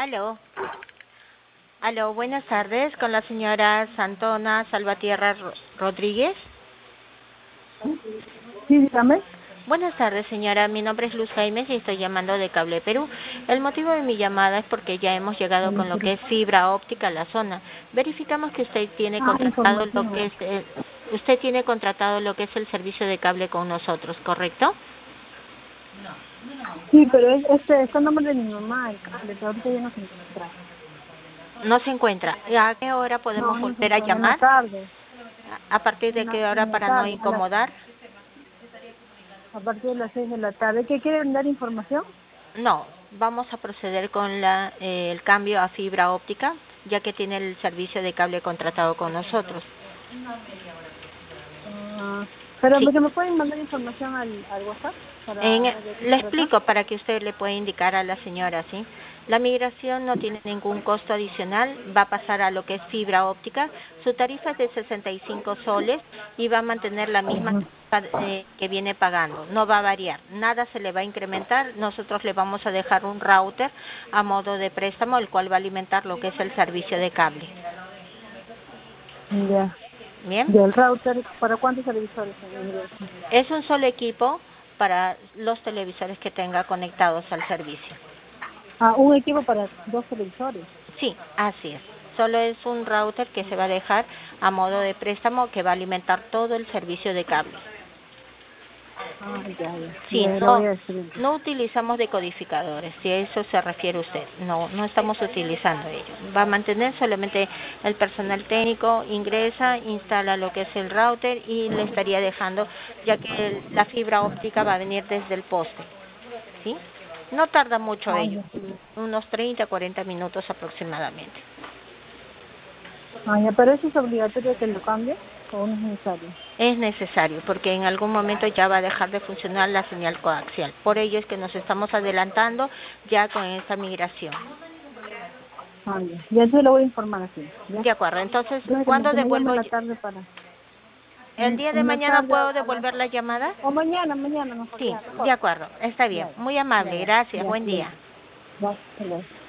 Aló. Aló, buenas tardes, con la señora Santona Salvatierra Rodríguez. Sí, dígame. Buenas tardes, señora. Mi nombre es Luz Jaimes y estoy llamando de Cable Perú. El motivo de mi llamada es porque ya hemos llegado con lo que es fibra óptica a la zona. Verificamos que usted tiene contratado lo que es el servicio de cable con nosotros, ¿correcto? Sí, pero este es el nombre de mi mamá, el cable, pero ahorita ya no se encuentra. No se encuentra. ¿A qué hora podemos No se volver a encuentra, en la llamar? tarde. ¿A partir de qué hora En la para no tarde, incomodar? a partir de las 6 de la tarde. ¿Qué quieren dar información? No, vamos a proceder con el cambio a fibra óptica, ya que tiene el servicio de cable contratado con nosotros. Pero Sí. que me pueden mandar información al WhatsApp para ver de qué Le se trata. explico para que usted le pueda indicar a la señora, ¿sí? La migración no tiene ningún costo adicional, va a pasar a lo que es fibra óptica. Su tarifa es de 65 soles y va a mantener la misma tarifa que viene pagando. No va a variar, nada se le va a incrementar. Nosotros le vamos a dejar un router a modo de préstamo, el cual va a alimentar lo que es el servicio de cable. Ya. ¿Bien? ¿Y el router para cuántos televisores? Es un solo equipo para los televisores que tenga conectados al servicio. Un equipo para 2 televisores. Sí, así es. Solo es un router que se va a dejar a modo de préstamo que va a alimentar todo el servicio de cable. Ya. Sí, Ya lo voy a decir. no utilizamos decodificadores, si a eso se refiere usted. No estamos utilizando ellos. Va a mantener solamente el personal técnico, ingresa, instala lo que es el router y le estaría dejando, ya que la fibra óptica va a venir desde el poste. ¿Sí? No tarda mucho ello, Ya. unos 30, 40 minutos aproximadamente. Ya, pero eso es obligatorio que lo cambie o no es necesario. Es necesario porque en algún momento ya va a dejar de funcionar la señal coaxial. Por ello es que nos estamos adelantando ya con esta migración. Ya. Ya entonces lo voy a informar así. ¿Ya? De acuerdo, entonces, Entonces ¿cuándo que me llame devuelvo? en la tarde para... ¿El día de En la mañana tarde puedo a las... devolver la llamada? O mañana mejor, Sí, ya, de mejor. acuerdo, está bien. Ya, Muy amable, gracias, ya, buen día. ya. Ya, hasta luego.